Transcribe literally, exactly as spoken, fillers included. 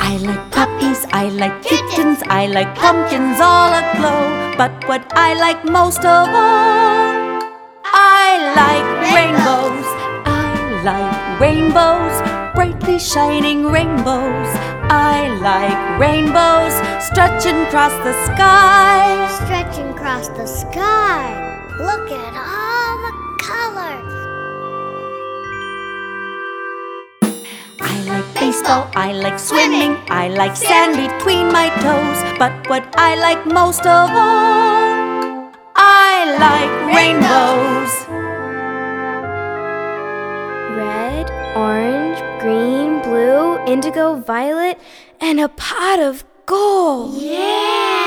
I like puppies, I like kittens, I like pumpkins all aglow. But what I like most of all, I like rainbows. I like rainbows, brightly shining rainbows. I like rainbows stretching across the sky. Stretching across the sky. Look at all the colors. I like baseball, I like swimming, I like sand between my toes. But what I like most of all, I like rainbows. Red, orange, green, blue, indigo, violet, and a pot of gold. Yeah!